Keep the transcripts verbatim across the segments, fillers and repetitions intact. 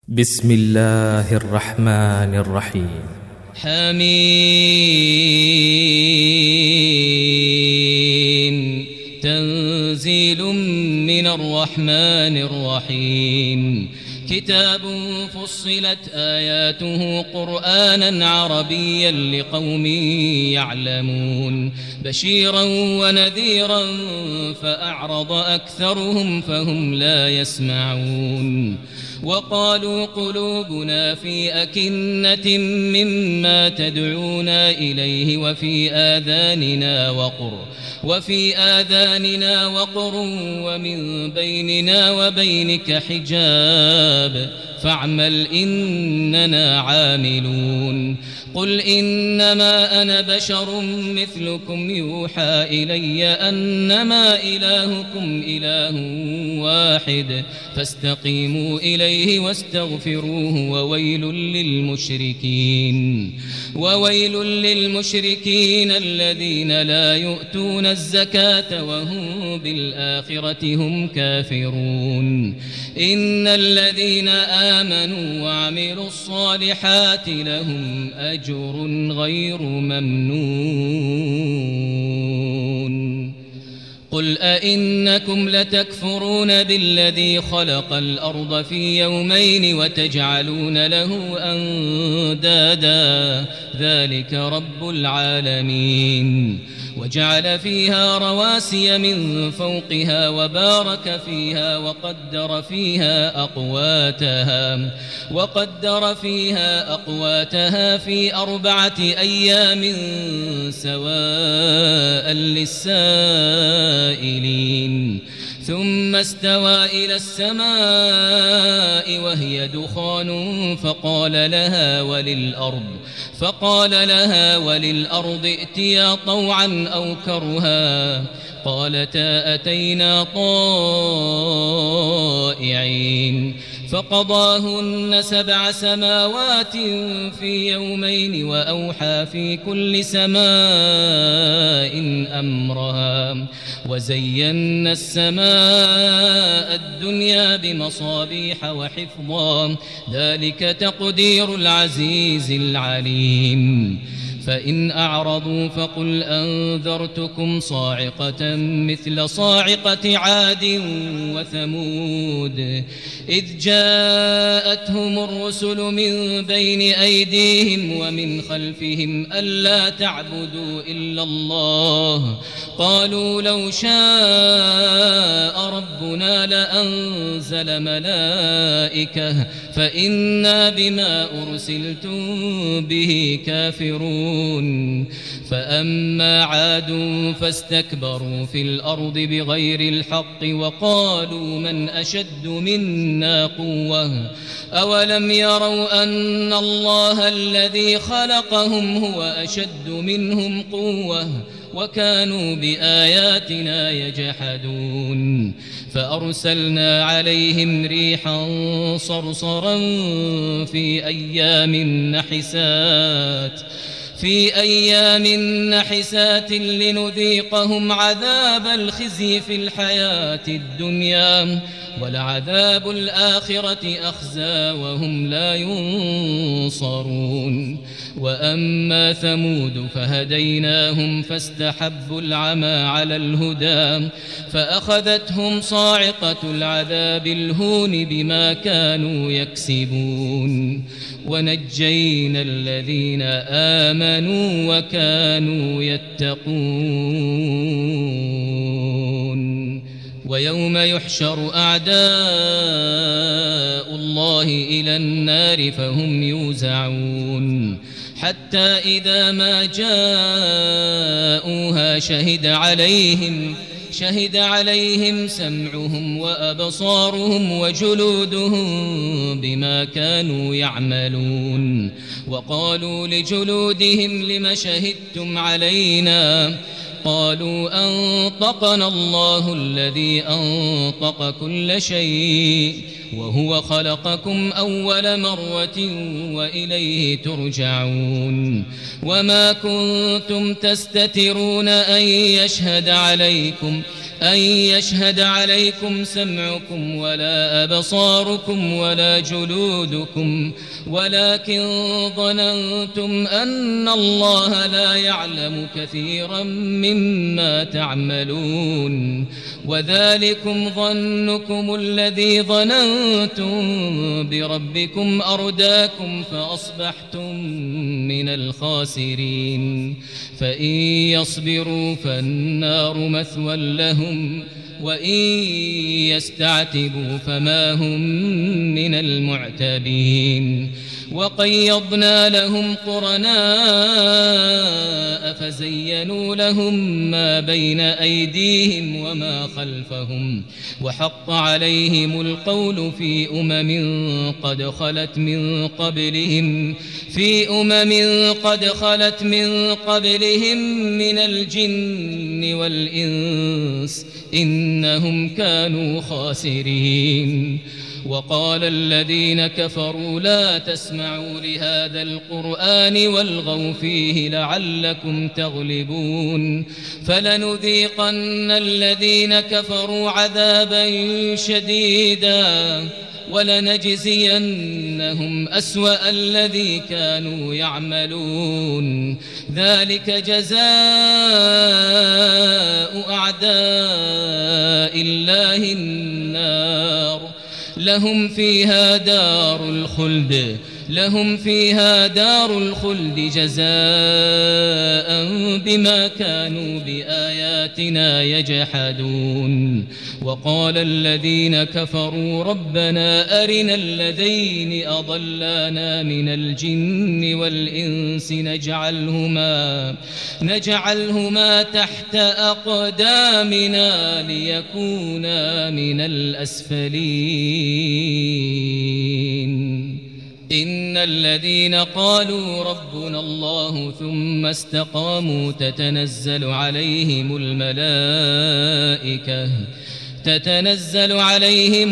بسم الله الرحمن الرحيم. حميم تنزيل من الرحمن الرحيم. كتاب فصلت آياته قرآنا عربيا لقوم يعلمون بشيرا ونذيرا فأعرض أكثرهم فهم لا يسمعون. وقالوا قلوبنا في أكنة مما تدعونا إليه وفي آذاننا وقر وفي آذاننا وقر ومن بيننا وبينك حجاب فاعمل إننا عاملون. قل إنما أنا بشر مثلكم يوحى إلي أنما إلهكم إله واحد فاستقيموا إليه واستغفروه وويل للمشركين وويل للمشركين الذين لا يؤتون الزكاة وهم بالآخرة هم كافرون. إن الذين آمنوا وعملوا الصالحات لهم أجر غير ممنون. قل أئنكم لتكفرون بالذي خلق الأرض في يومين وتجعلون له أندادا ذلك رب العالمين. وجعل فيها رواسي من فوقها وبارك فيها وقدر فيها أقواتها وقدر فيها أقواتها في أربعة أيام سواء للسائلين. ثم استوى إلى السماء وهي دخان فقال لها وللأرض فقال لها وللأرض ائتيا طوعا أو كرها قالتا أتينا طائعين. فقضاهن سبع سماوات في يومين وأوحى في كل سماء أمرها وزينا السماء الدنيا بمصابيح وحفظا ذلك تقدير العزيز العليم. فإن أعرضوا فقل أنذرتكم صاعقة مثل صاعقة عاد وثمود إذ جاءتهم الرسل من بين أيديهم ومن خلفهم ألا تعبدوا إلا الله قالوا لو شاء ربنا لأنزل ملائكة فإنا بما أرسلتم به كافرون. فأما عاد فاستكبروا في الأرض بغير الحق وقالوا من أشد منا قوة أولم يروا أن الله الذي خلقهم هو أشد منهم قوة وكانوا بآياتنا يجحدون. فأرسلنا عليهم ريحا صرصرا في أيام نحسات في أيام نحسات لنذيقهم عذاب الخزي في الحياة الدنيا ولعذاب الآخرة أخزى وهم لا ينصرون. وأما ثمود فهديناهم فاستحبوا العمى على الهدى فأخذتهم صاعقة العذاب الهون بما كانوا يكسبون. ونجينا الذين آمنوا وكانوا يتقون. ويوم يحشر أعداء الله إلى النار فهم يوزعون حتى إذا ما جاءوها شهد عليهم شهد عليهم سمعهم وأبصارهم وجلودهم بما كانوا يعملون. وقالوا لجلودهم لم شهدتم علينا قالوا أنطقنا الله الذي أنطق كل شيء وهو خلقكم أول مرة وإليه ترجعون. وما كنتم تستترون أن يشهد عليكم أن يشهد عليكم سمعكم ولا أبصاركم ولا جلودكم ولكن ظننتم أن الله لا يعلم كثيرا مما تعملون وذلكم ظنكم الذي ظننتم بربكم أرداكم فأصبحتم من الخاسرين فإن يصبروا فالنار مثوى لهم وإن يستعتبوا فما هم من المعتبين وقيضنا لهم قرناء فزينوا لهم ما بين أيديهم وما خلفهم وحق عليهم القول في أمم قد خلت من قبلهم في أمم قد خلت من قبلهم من الجن والإنس إنهم كانوا خاسرين وقال الذين كفروا لا تسمعوا لهذا القرآن والغوا فيه لعلكم تغلبون فلنذيقن الذين كفروا عذابا شديدا ولنجزينهم أسوأ الذي كانوا يعملون ذلك جزاء أعداء الله النار لهم فيها دار الخلد لهم فيها دار الخلد جزاء بما كانوا بآياتنا يجحدون وقال الذين كفروا ربنا أرنا الذين أضلانا من الجن والإنس نجعلهما نجعلهما تحت أقدامنا ليكونا من الأسفلين إن الذين قالوا ربنا الله ثم استقاموا تتنزل عليهم الملائكة تتنزل عليهم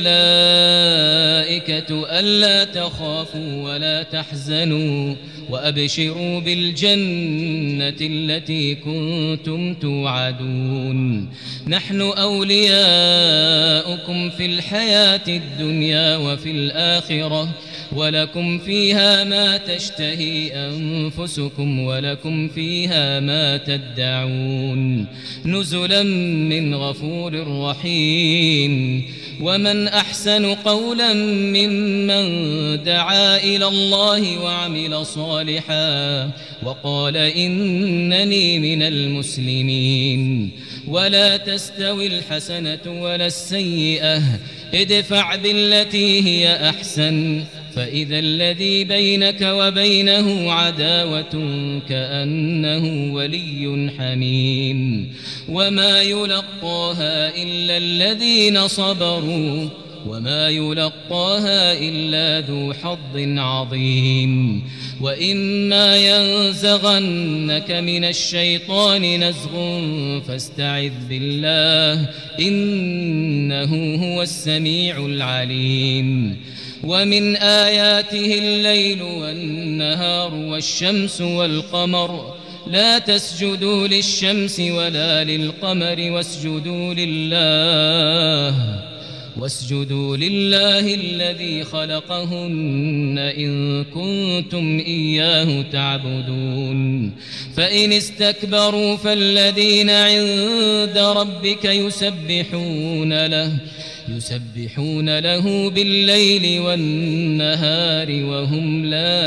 الملائكة ألا تخافوا ولا تحزنوا وأبشروا بالجنة التي كنتم توعدون نحن أولياؤكم في الحياة الدنيا وفي الآخرة ولكم فيها ما تشتهي أنفسكم ولكم فيها ما تدعون نزلا من غفور رحيم ومن أحسن قولا ممن دعا إلى الله وعمل صالحا وقال إنني من المسلمين ولا تستوي الحسنة ولا السيئة ادفع بالتي هي أحسن فإذا الذي بينك وبينه عداوة كأنه ولي حميم وما يلقاها إلا الذين صبروا وما يلقاها إلا ذو حظ عظيم وإما ينزغنك من الشيطان نزغ فاستعذ بالله إنه هو السميع العليم ومن آياته الليل والنهار والشمس والقمر لا تسجدوا للشمس ولا للقمر واسجدوا لله واسجدوا لله الذي خلقهن إن كنتم إياه تعبدون فإن استكبروا فالذين عند ربك يسبحون له يسبحون له بالليل والنهار وهم لا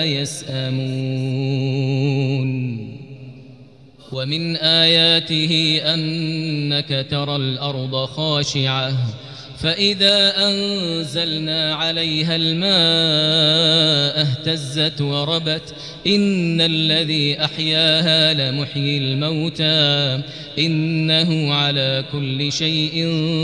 يسأمون ومن آياته أنك ترى الأرض خاشعة فإذا أنزلنا عليها الماء اهتزت وربت إن الذي أحياها لمحيي الموتى إنه على كل شيء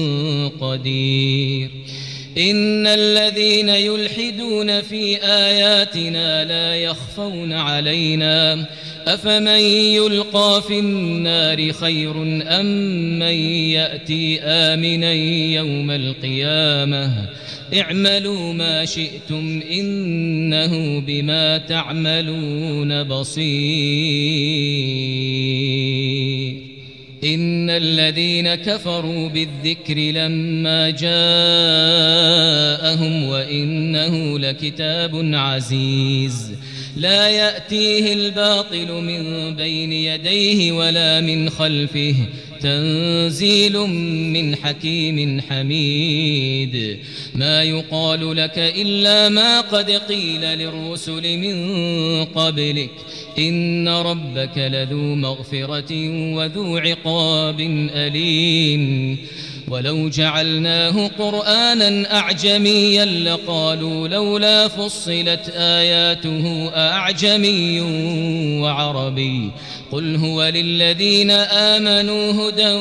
قدير إن الذين يلحدون في آياتنا لا يخفون علينا أفمن يلقى في النار خير أم من يأتي آمنا يوم القيامة اعملوا ما شئتم إنه بما تعملون بصير إن الذين كفروا بالذكر لما جاءهم وإنه لكتاب عزيز لا يأتيه الباطل من بين يديه ولا من خلفه تنزيل من حكيم حميد ما يقال لك إلا ما قد قيل للرسل من قبلك إن ربك لذو مغفرة وذو عقاب أليم ولو جعلناه قرآنا أعجميا لقالوا لولا فصلت آياته أعجمي وعربي قل هو للذين آمنوا هدى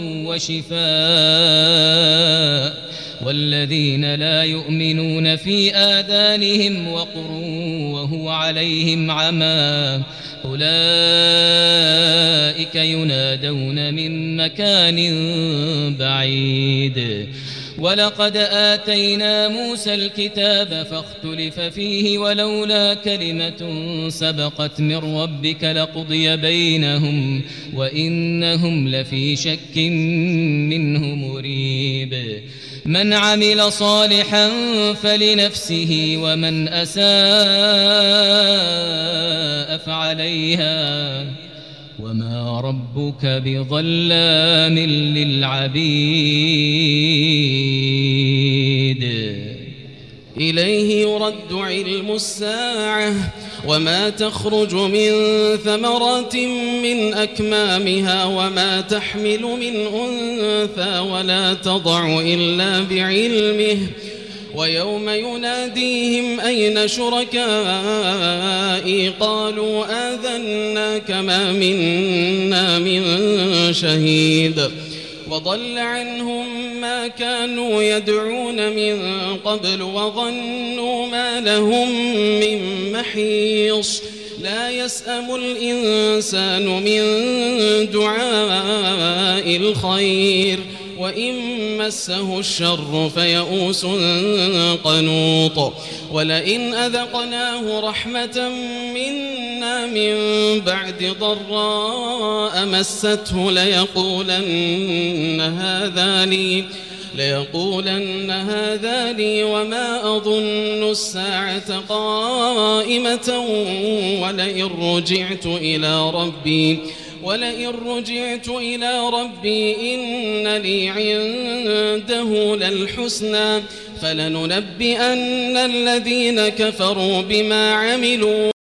وشفاء والذين لا يؤمنون في آذانهم وقر وهو عليهم عمى أولئك ينادون من مكان بعيد ولقد آتينا موسى الكتاب فاختلف فيه ولولا كلمة سبقت من ربك لقضي بينهم وإنهم لفي شك منه مريب من عمل صالحا فلنفسه ومن أساء فعليها وما ربك بظلام للعبيد إليه يرد علم الساعة وما تخرج من ثمرات من أكمامها وما تحمل من أنثى ولا تضع إلا بعلمه ويوم يناديهم أين شركائي قالوا آذناك ما منا من شهيد وضل عنهم ما كانوا يدعون من قبل وظنوا ما لهم من محيص لا يسأم الإنسان من دعاء الخير وإن مسه الشر فيئوس قنوط ولئن أذقناه رحمة منا من بعد ضراء مسته ليقولن هذا لي ليقولن هذا لي وما أظن الساعة قائمة ولئن رجعت إلى ربي ولئن رجعت إلى ربي إن لي عنده للحسنى فلننبئن الذين كفروا بما عملوا